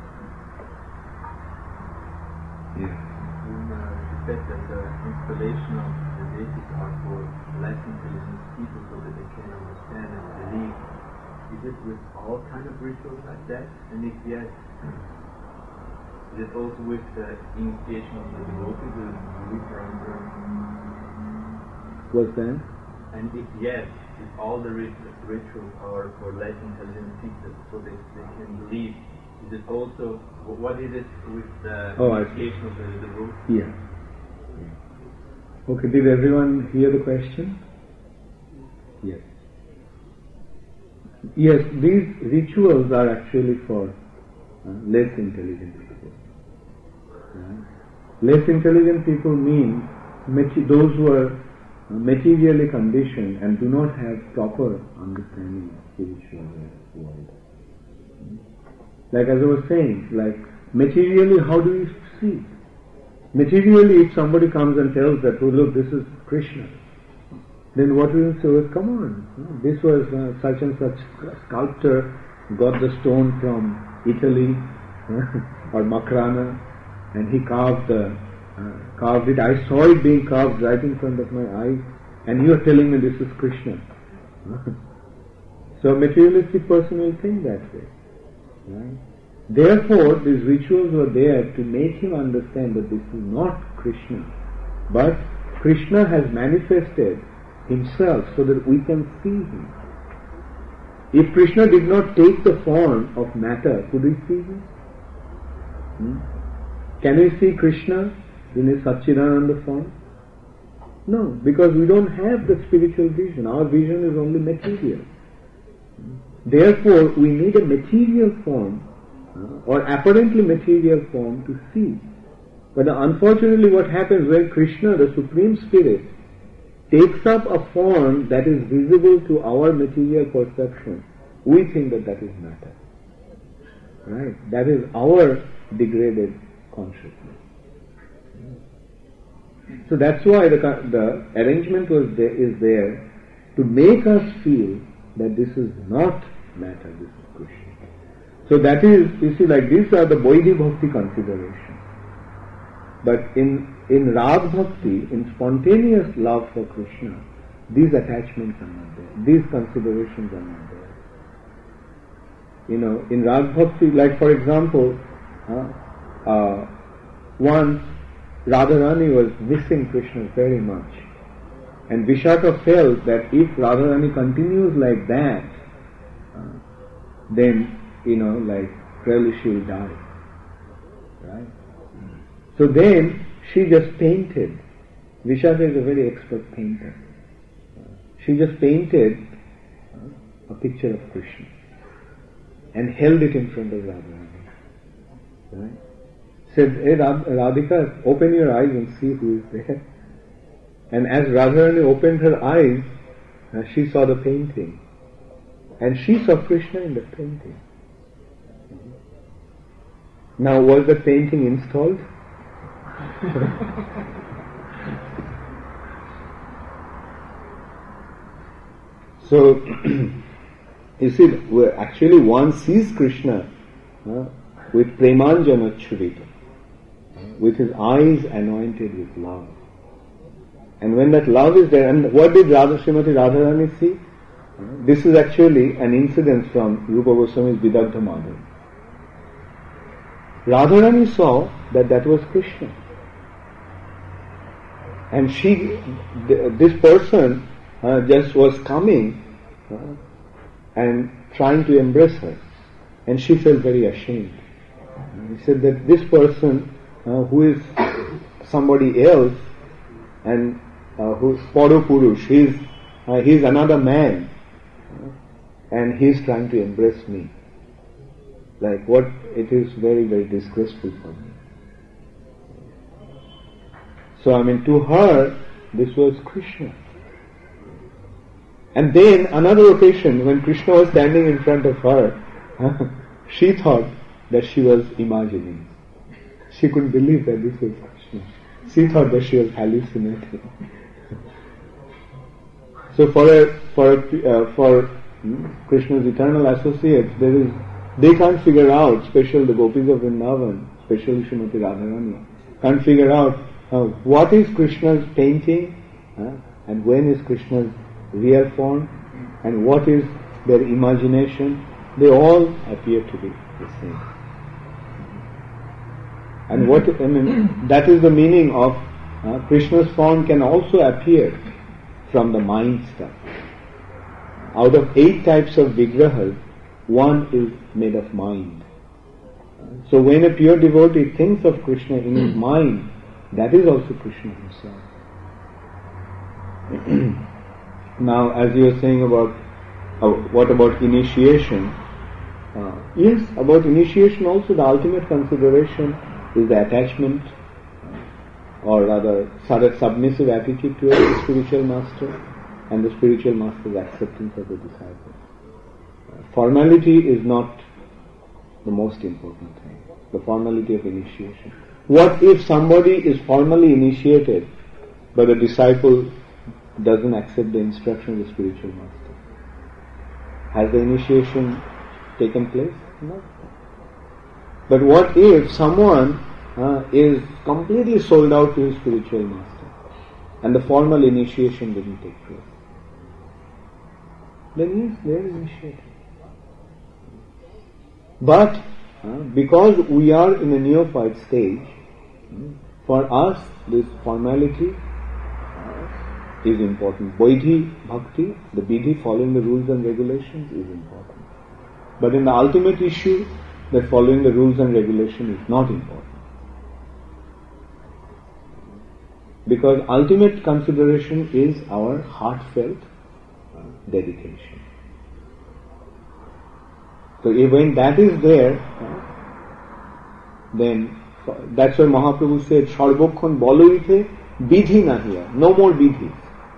Yes. Um, uh, you said that the installation of the deities are for less intelligent people so that they can understand and believe. Is it with all kind of rituals like that? And if yes, is it also with the initiation of the devotee, the referendum? What's that? And if yes, if all the rit- rituals are for less intelligent people so that they can believe, is it also, what is it with the oh, initiation of the devotee? Yeah. Okay, did everyone hear the question? Yes. Yes, these rituals are actually for uh, less intelligent people. Right? Less intelligent people mean mati- those who are uh, materially conditioned and do not have proper understanding of spiritual world. Like as I was saying, like materially, how do you see? Materially, if somebody comes and tells that, oh look, this is Krishna, then what will you say? Well, come on, this was uh, such and such sculptor got the stone from Italy or Makrana, and he carved the uh, carved it. I saw it being carved right in front of my eyes, and you are telling me this is Krishna. So a materialistic person will think that way. Right? Therefore, these rituals were there to make him understand that this is not Krishna, but Krishna has manifested himself so that we can see him. If Krishna did not take the form of matter, could we see him? Hmm? Can we see Krishna in his Satchidananda form? No, because we don't have the spiritual vision. Our vision is only material. Therefore, we need a material form uh, or apparently material form to see. But unfortunately what happens when Krishna, the Supreme Spirit, takes up a form that is visible to our material perception, we think that that is matter. Right? That is our degraded consciousness. So that's why the, the arrangement was there, is there to make us feel that this is not matter, this is Krishna. So that is, you see, like these are the Vaidhi Bhakti considerations. But in, in Rag Bhakti, in spontaneous love for Krishna, these attachments are not there. These considerations are not there. You know, in Rag Bhakti, like for example, uh, uh, once Radharani was missing Krishna very much. And Vishaka felt that if Radharani continues like that, uh, then, you know, like, really she will die. Right? So then, she just painted. Vishaka is a very expert painter. Uh, she just painted uh, a picture of Krishna and held it in front of Radharani. Right? Said, hey Radhika, open your eyes and see who is there. And as Radharani opened her eyes, uh, she saw the painting. And she saw Krishna in the painting. Now, was the painting installed? So, you see, actually one sees Krishna uh, with Premanjana Churita, with his eyes anointed with love. And when that love is there, and what did Radha Srimati Radharani see? Uh, this is actually an incident from Rupa Goswami's Vidagdha Madhav. Radharani saw that that was Krishna. And she, th- this person uh, just was coming uh, and trying to embrace her. And she felt very ashamed. He said that this person uh, who is somebody else and uh, who's Paro Purush, he's, uh, he's another man uh, and he's trying to embrace me. Like what, it is very, very disgraceful for me. So I mean, to her, this was Krishna. And then another occasion when Krishna was standing in front of her, she thought that she was imagining. She couldn't believe that this was Krishna. She thought that she was hallucinating. So for a, for a, uh, for hmm, Krishna's eternal associates, there is, they can't figure out, especially the gopis of Vrindavan, especially Srimati Radharani, can't figure out uh, what is Krishna's painting uh, and when is Krishna's real form and what is their imagination. They all appear to be the same. And what, I mean, that is the meaning of uh, Krishna's form can also appear from the mind stuff. Out of eight types of vigrahas, one is made of mind. So when a pure devotee thinks of Krishna in his mind, that is also Krishna himself. Now, as you were saying about uh, what about initiation? Uh, yes, about initiation also the ultimate consideration is the attachment uh, or rather submissive attitude towards the spiritual master and the spiritual master's acceptance of the disciple. Uh, formality is not the most important thing, the formality of initiation. What if somebody is formally initiated but the disciple doesn't accept the instruction of the spiritual master? Has the initiation taken place? No. But what if someone uh, is completely sold out to his spiritual master and the formal initiation didn't take place? Then yes, they are initiated. But uh, because we are in a neophyte stage, for us this formality is important. Vaidhi bhakti, the vidhi, following the rules and regulations, is important. But in the ultimate issue, that following the rules and regulation is not important. Because ultimate consideration is our heartfelt dedication. So when that is there, then that's why Mahaprabhu said, Sarvokhan boloite vidhi nahiya, no more vidhis.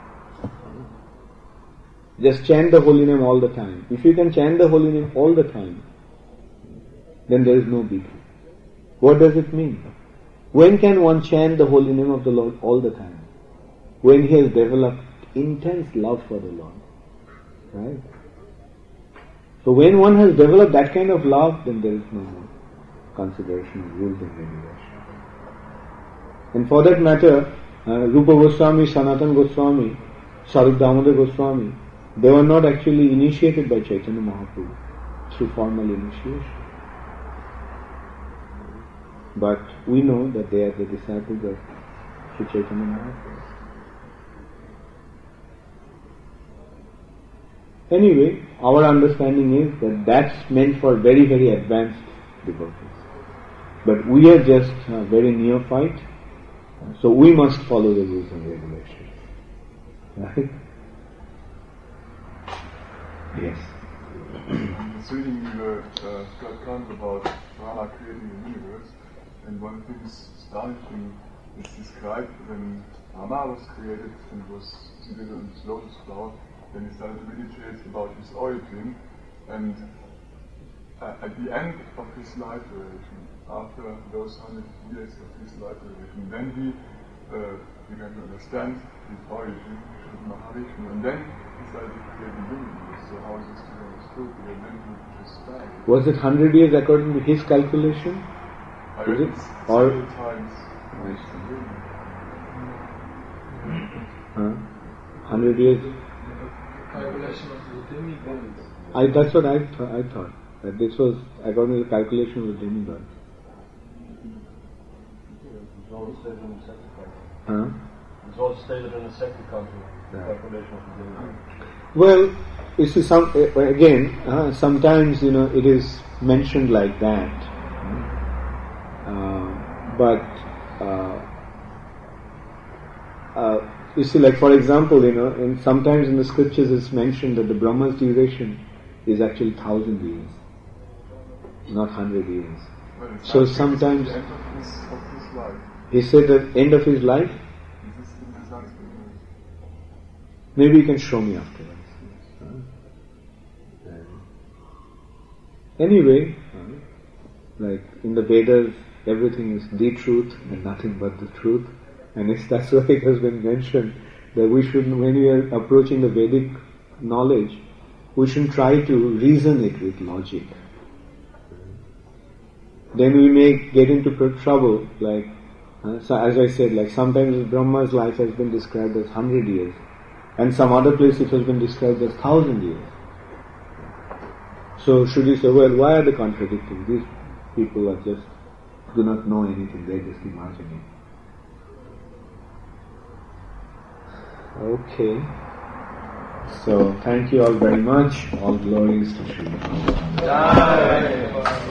Just chant the holy name all the time. If you can chant the holy name all the time, then there is no vidhi. What does it mean? When can one chant the holy name of the Lord all the time? When he has developed intense love for the Lord. Right? So when one has developed that kind of love, then there is no more consideration of rules and regulations. And for that matter, uh, Rupa Goswami, Sanatana Goswami, Sarup Damodar Goswami, they were not actually initiated by Chaitanya Mahaprabhu through formal initiation. But we know that they are the disciples of Sri Chaitanya Mahaprabhu. Anyway, our understanding is that that's meant for very, very advanced devotees. But we are just uh, very neophyte, so we must follow the rules and regulations. Right? Yes. I was reading the uh, Scott Kant about Brahma creating the universe, and one thing is astonishing. It's described when Brahma was created and was seated on his lotus flower, then he started to meditate about his origin, and uh, at the end of his life duration, after those hundred years of his life duration, then he uh, began to understand his origin, Mahavishnu, and then he started to create the universe. So how is this to be understood? And then he just died. Was it hundred years according to his calculation? I Is read it? it Or several times. Huh? Hundred years. Calculation of the demigods. I that's what I th- I thought that this was according to the calculation of the demigods. It's all stated in the second country. Huh? It's all stated in the second country. The Yeah. calculation of the demigods. Well, you see, some uh, again, uh, sometimes you know it is mentioned like that, uh, but uh, uh, you see, like for example, you know, and sometimes in the scriptures it's mentioned that the Brahma's duration is actually thousand years, not hundred years. Well, it's So not sometimes the end of his, of his life. he said that end of his life. This is in his last years. Maybe you can show me afterwards. Huh? Anyway, uh, like in the Vedas, everything is the truth and nothing but the truth, and it's, that's why it has been mentioned that we shouldn't, when we are approaching the Vedic knowledge, we shouldn't try to reason it with logic. Then we may get into trouble, like, uh, so as I said, like sometimes Brahma's life has been described as hundred years, and some other place it has been described as thousand years. So should we say, well, why are they contradicting? These people are just, do not know anything, they are just imagining. Okay. So thank you all very much. All glories to Sri Rama.